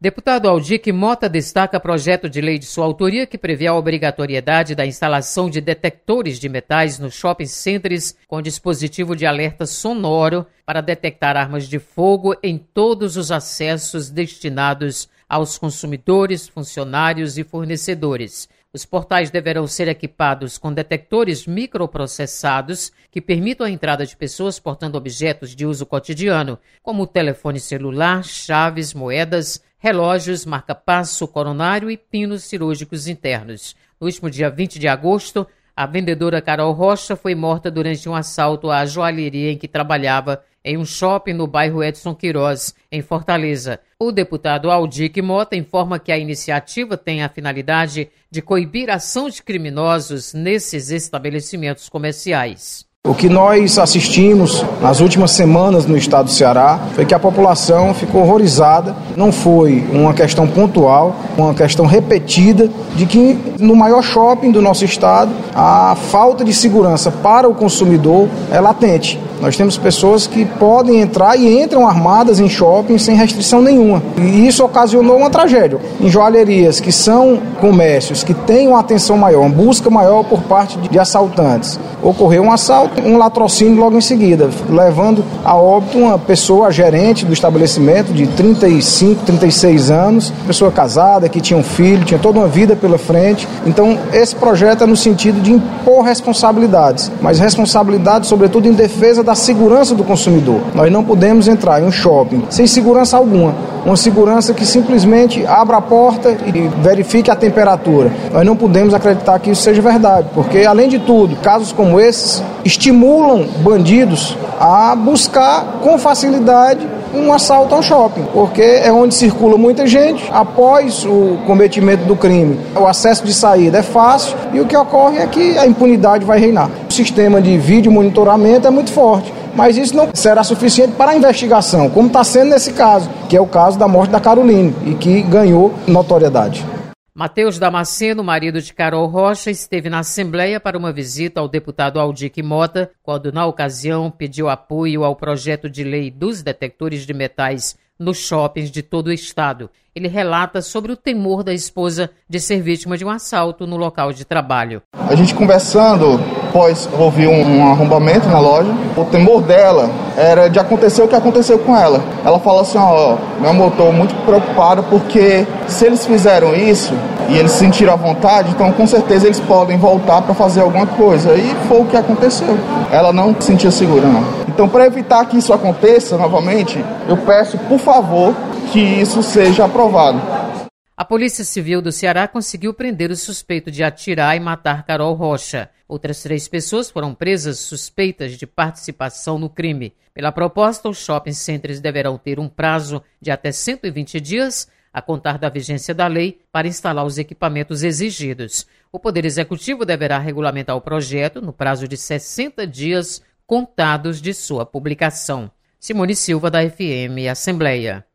Deputado Aldir Mota destaca projeto de lei de sua autoria que prevê a obrigatoriedade da instalação de detectores de metais nos shopping centers com dispositivo de alerta sonoro para detectar armas de fogo em todos os acessos destinados aos consumidores, funcionários e fornecedores. Os portais deverão ser equipados com detectores microprocessados que permitam a entrada de pessoas portando objetos de uso cotidiano, como telefone celular, chaves, moedas, relógios, marca-passo, coronário e pinos cirúrgicos internos. No último dia 20 de agosto, a vendedora Carol Rocha foi morta durante um assalto à joalheria em que trabalhava em um shopping no bairro Edson Queiroz, em Fortaleza. O deputado Aldir Mota informa que a iniciativa tem a finalidade de coibir a ação de criminosos nesses estabelecimentos comerciais. O que nós assistimos nas últimas semanas no estado do Ceará foi que a população ficou horrorizada. Não foi uma questão pontual, uma questão repetida de que no maior shopping do nosso estado a falta de segurança para o consumidor é latente. Nós temos pessoas que podem entrar e entram armadas em shopping sem restrição nenhuma. E isso ocasionou uma tragédia. Em joalherias que são comércios que têm uma atenção maior, uma busca maior por parte de assaltantes, ocorreu um assalto, um latrocínio logo em seguida, levando a óbito uma pessoa, a gerente do estabelecimento de 35, 36 anos, pessoa casada, que tinha um filho, tinha toda uma vida pela frente. Então, esse projeto é no sentido de impor responsabilidades, mas responsabilidades, sobretudo, em defesa da segurança do consumidor. Nós não podemos entrar em um shopping sem segurança alguma, uma segurança que simplesmente abra a porta e verifique a temperatura. Nós não podemos acreditar que isso seja verdade, porque, além de tudo, casos como esses estimulam bandidos a buscar com facilidade um assalto ao shopping, porque é onde circula muita gente. Após o cometimento do crime, o acesso de saída é fácil e o que ocorre é que a impunidade vai reinar. O sistema de vídeo monitoramento é muito forte, mas isso não será suficiente para a investigação, como está sendo nesse caso, que é o caso da morte da Caroline e que ganhou notoriedade. Matheus Damasceno, marido de Carol Rocha, esteve na Assembleia para uma visita ao deputado Aldir Mota, quando, na ocasião, pediu apoio ao projeto de lei dos detectores de metais nos shoppings de todo o estado. Ele relata sobre o temor da esposa de ser vítima de um assalto no local de trabalho. A gente conversando, após ouvir um arrombamento na loja, o temor dela era de acontecer o que aconteceu com ela. Ela fala assim, meu amor, estou muito preocupada porque se eles fizeram isso e eles se sentiram à vontade, então com certeza eles podem voltar para fazer alguma coisa. E foi o que aconteceu. Ela não se sentia segura, não. Então, para evitar que isso aconteça novamente, eu peço, por favor, que isso seja aprovado. A Polícia Civil do Ceará conseguiu prender o suspeito de atirar e matar Carol Rocha. Outras 3 pessoas foram presas suspeitas de participação no crime. Pela proposta, os shopping centers deverão ter um prazo de até 120 dias a contar da vigência da lei para instalar os equipamentos exigidos. O Poder Executivo deverá regulamentar o projeto no prazo de 60 dias contados de sua publicação. Simone Silva, da FM Assembleia.